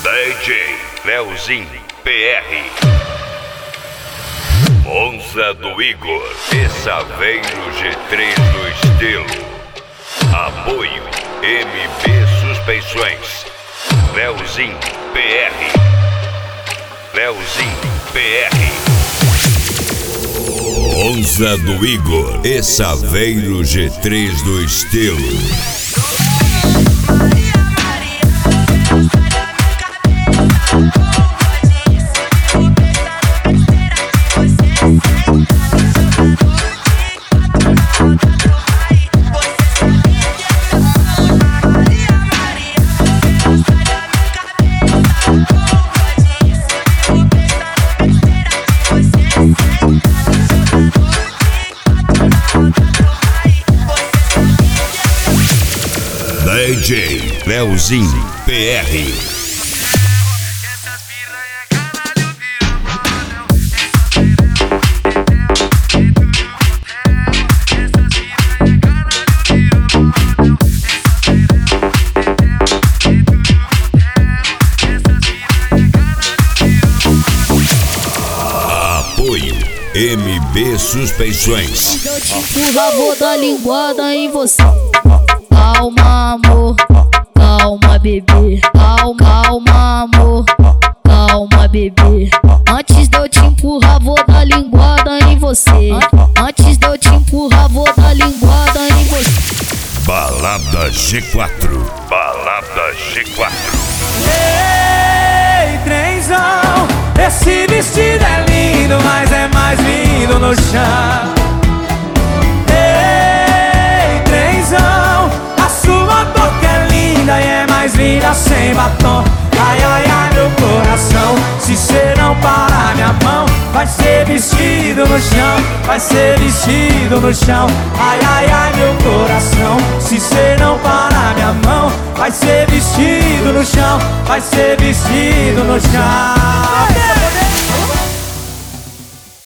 DJ Leozinho PR, Monza do Igor e Saveiro G3 do estilo. Apoio MB Suspensões. Leozinho PR. Leozinho PR. Monza do Igor e Saveiro G3 do estilo. DJ Leozinho PR. Apoio MB Suspensões. Eu te empurrar, vou dar linguada em você. Calma, amor, calma, bebê. Calma, amor, calma, bebê. Antes de eu te empurrar, vou dar linguada em você. Antes de eu te empurrar, vou dar linguada em você. Balada G4. Balada G4. Ei, trenzão, esse vestido é lindo, mas é mais lindo no chão. Ei, trenzão, a sua boca é linda e é mais linda sem batom. Ai, ai, ai, meu coração, se cê não parar minha mão, vai ser vestido no chão, vai ser vestido no chão. Ai, ai, ai, meu coração, se cê não parar minha mão, vai ser vestido no chão, vai ser vestido no chão.